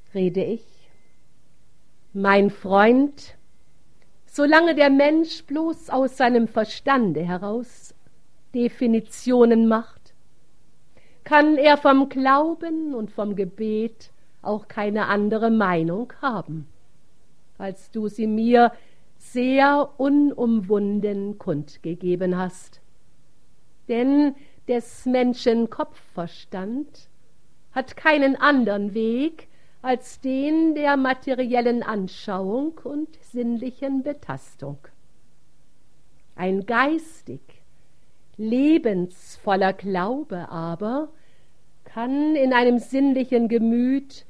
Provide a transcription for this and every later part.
rede ich. Mein Freund, solange der Mensch bloß aus seinem Verstande heraus Definitionen macht, kann er vom Glauben und vom Gebet auch keine andere Meinung haben, als du sie mir sehr unumwunden kundgegeben hast. Denn des Menschen Kopfverstand hat keinen anderen Weg als den der materiellen Anschauung und sinnlichen Betastung. Ein geistig, lebensvoller Glaube aber kann in einem sinnlichen Gemüt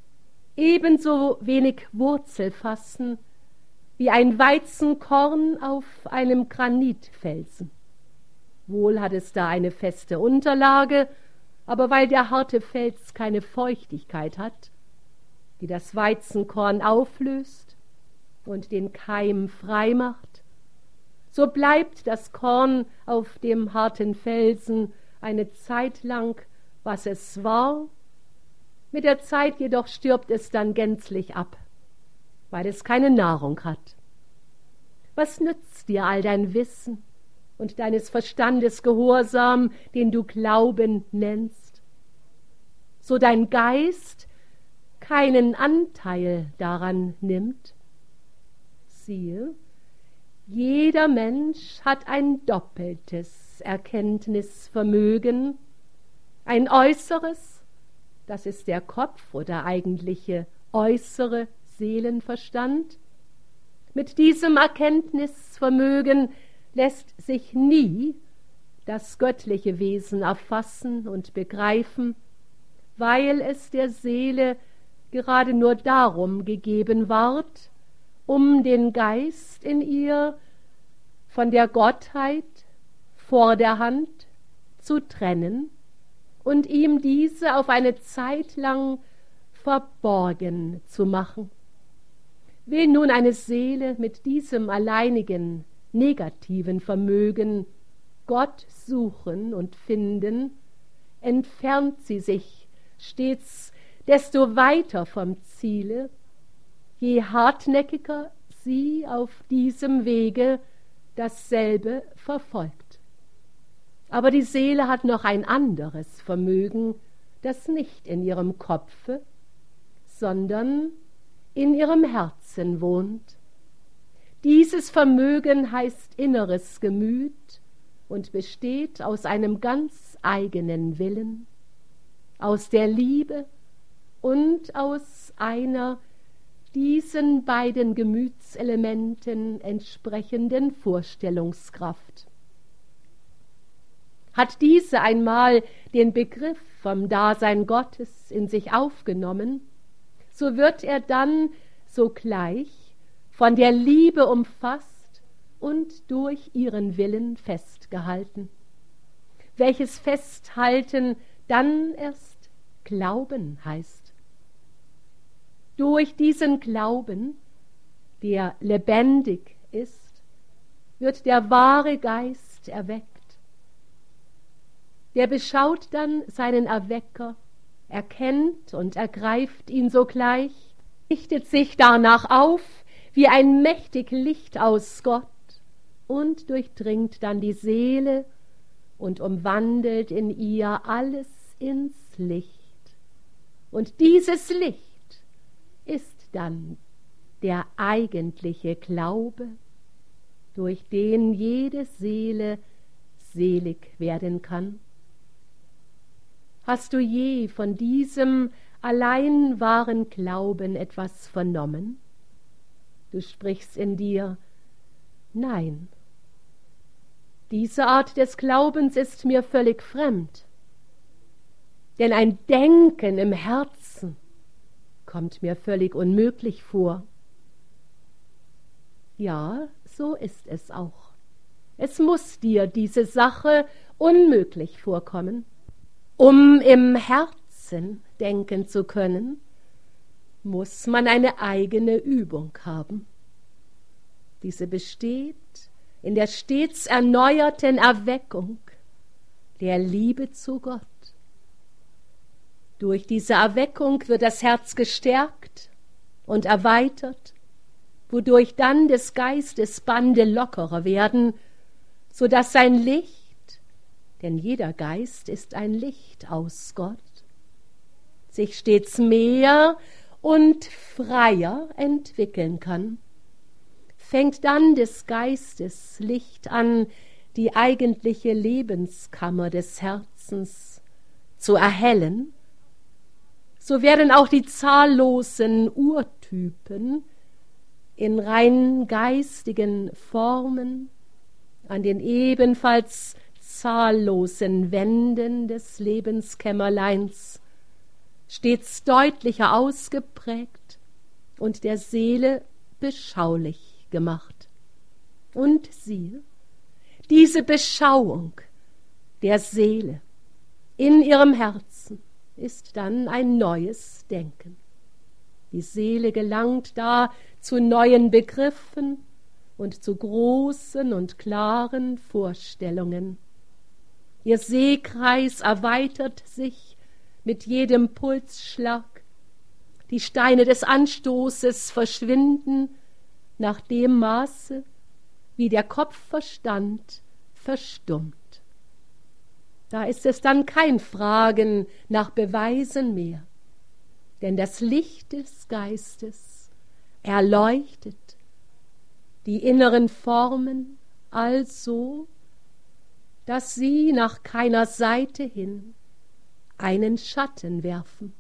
ebenso wenig Wurzel fassen wie ein Weizenkorn auf einem Granitfelsen. Wohl hat es da eine feste Unterlage, aber weil der harte Fels keine Feuchtigkeit hat, die das Weizenkorn auflöst und den Keim frei macht, so bleibt das Korn auf dem harten Felsen eine Zeit lang, was es war. Mit der Zeit jedoch stirbt es dann gänzlich ab, weil es keine Nahrung hat. Was nützt dir all dein Wissen und deines Verstandes Gehorsam, den du Glauben nennst, so dein Geist keinen Anteil daran nimmt? Siehe, jeder Mensch hat ein doppeltes Erkenntnisvermögen, ein äußeres, das ist der Kopf oder eigentliche äußere Seelenverstand. Mit diesem Erkenntnisvermögen lässt sich nie das göttliche Wesen erfassen und begreifen, weil es der Seele gerade nur darum gegeben ward, um den Geist in ihr von der Gottheit vor der Hand zu trennen und ihm diese auf eine Zeit lang verborgen zu machen. Will nun eine Seele mit diesem alleinigen negativen Vermögen Gott suchen und finden, entfernt sie sich stets desto weiter vom Ziele, je hartnäckiger sie auf diesem Wege dasselbe verfolgt. Aber die Seele hat noch ein anderes Vermögen, das nicht in ihrem Kopfe, sondern in ihrem Herzen wohnt. Dieses Vermögen heißt inneres Gemüt und besteht aus einem ganz eigenen Willen, aus der Liebe und aus einer diesen beiden Gemütselementen entsprechenden Vorstellungskraft. Hat diese einmal den Begriff vom Dasein Gottes in sich aufgenommen, so wird er dann sogleich von der Liebe umfasst und durch ihren Willen festgehalten, welches Festhalten dann erst Glauben heißt. Durch diesen Glauben, der lebendig ist, wird der wahre Geist erweckt. Der beschaut dann seinen Erwecker, erkennt und ergreift ihn sogleich, richtet sich danach auf wie ein mächtig Licht aus Gott und durchdringt dann die Seele und umwandelt in ihr alles ins Licht. Und dieses Licht ist dann der eigentliche Glaube, durch den jede Seele selig werden kann. Hast du je von diesem allein wahren Glauben etwas vernommen? Du sprichst in dir, nein. Diese Art des Glaubens ist mir völlig fremd. Denn ein Denken im Herzen kommt mir völlig unmöglich vor. Ja, so ist es auch. Es muss dir diese Sache unmöglich vorkommen. Um im Herzen denken zu können, muss man eine eigene Übung haben. Diese besteht in der stets erneuerten Erweckung der Liebe zu Gott. Durch diese Erweckung wird das Herz gestärkt und erweitert, wodurch dann des Geistes Bande lockerer werden, so dass sein Licht, denn jeder Geist ist ein Licht aus Gott, sich stets mehr und freier entwickeln kann. Fängt dann des Geistes Licht an, die eigentliche Lebenskammer des Herzens zu erhellen, so werden auch die zahllosen Urtypen in rein geistigen Formen an den ebenfalls zahllosen Wänden des Lebenskämmerleins stets deutlicher ausgeprägt und der Seele beschaulich gemacht. Und siehe, diese Beschauung der Seele in ihrem Herzen ist dann ein neues Denken. Die Seele gelangt da zu neuen Begriffen und zu großen und klaren Vorstellungen. Ihr Sehkreis erweitert sich mit jedem Pulsschlag. Die Steine des Anstoßes verschwinden nach dem Maße, wie der Kopfverstand verstummt. Da ist es dann kein Fragen nach Beweisen mehr, denn das Licht des Geistes erleuchtet die inneren Formen also, dass sie nach keiner Seite hin einen Schatten werfen.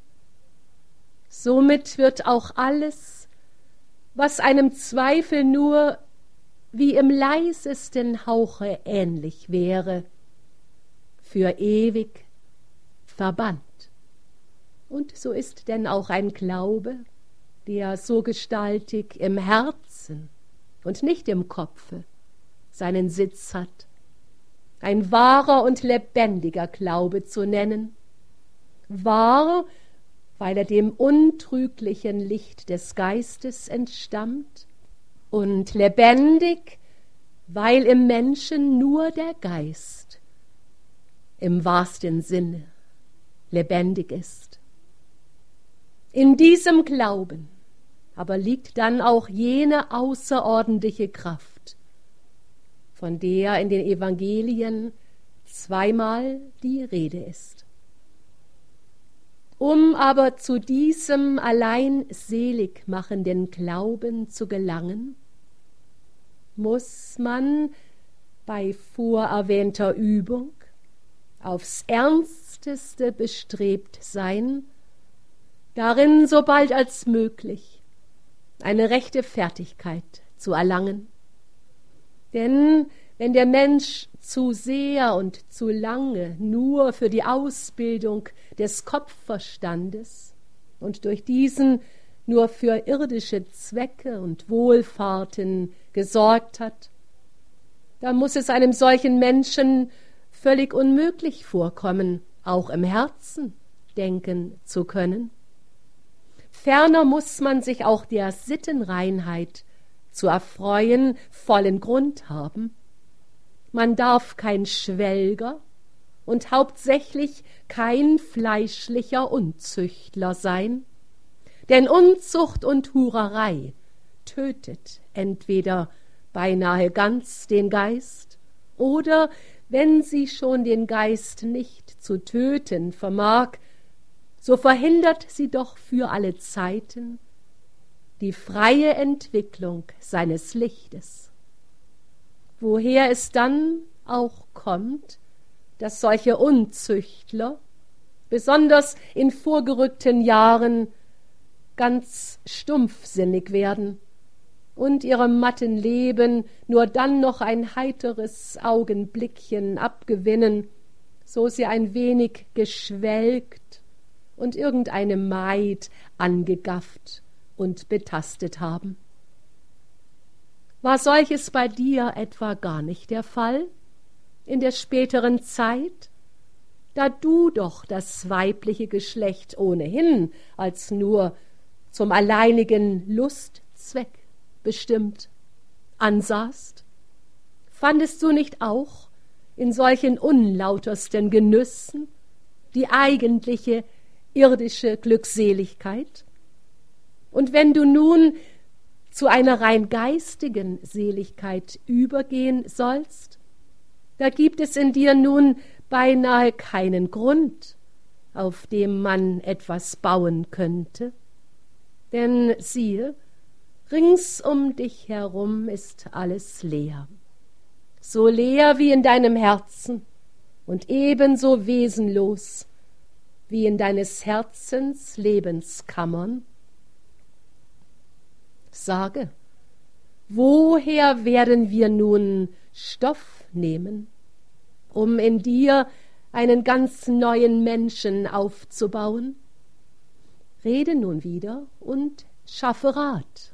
Somit wird auch alles, was einem Zweifel nur wie im leisesten Hauche ähnlich wäre, für ewig verbannt. Und so ist denn auch ein Glaube, der so gestaltig im Herzen und nicht im Kopfe seinen Sitz hat, ein wahrer und lebendiger Glaube zu nennen. Wahr, weil er dem untrüglichen Licht des Geistes entstammt, und lebendig, weil im Menschen nur der Geist im wahrsten Sinne lebendig ist. In diesem Glauben aber liegt dann auch jene außerordentliche Kraft, von der in den Evangelien zweimal die Rede ist. Um aber zu diesem allein selig machenden Glauben zu gelangen, muss man bei vorerwähnter Übung aufs Ernsteste bestrebt sein, darin so bald als möglich eine rechte Fertigkeit zu erlangen. Denn wenn der Mensch zu sehr und zu lange nur für die Ausbildung des Kopfverstandes und durch diesen nur für irdische Zwecke und Wohlfahrten gesorgt hat, da muss es einem solchen Menschen völlig unmöglich vorkommen, auch im Herzen denken zu können. Ferner muss man sich auch der Sittenreinheit zu erfreuen vollen Grund haben. Man darf kein Schwelger und hauptsächlich kein fleischlicher Unzüchtler sein, denn Unzucht und Hurerei tötet entweder beinahe ganz den Geist oder, wenn sie schon den Geist nicht zu töten vermag, so verhindert sie doch für alle Zeiten die freie Entwicklung seines Lichtes. Woher es dann auch kommt, dass solche Unzüchtler, besonders in vorgerückten Jahren, ganz stumpfsinnig werden und ihrem matten Leben nur dann noch ein heiteres Augenblickchen abgewinnen, so sie ein wenig geschwelgt und irgendeine Maid angegafft und betastet haben. War solches bei dir etwa gar nicht der Fall in der späteren Zeit, da du doch das weibliche Geschlecht ohnehin als nur zum alleinigen Lustzweck bestimmt ansahst? Fandest du nicht auch in solchen unlautersten Genüssen die eigentliche irdische Glückseligkeit? Und wenn du nun zu einer rein geistigen Seligkeit übergehen sollst, da gibt es in dir nun beinahe keinen Grund, auf dem man etwas bauen könnte. Denn siehe, rings um dich herum ist alles leer, so leer wie in deinem Herzen und ebenso wesenlos wie in deines Herzens Lebenskammern. Sage, woher werden wir nun Stoff nehmen, um in dir einen ganz neuen Menschen aufzubauen? Rede nun wieder und schaffe Rat.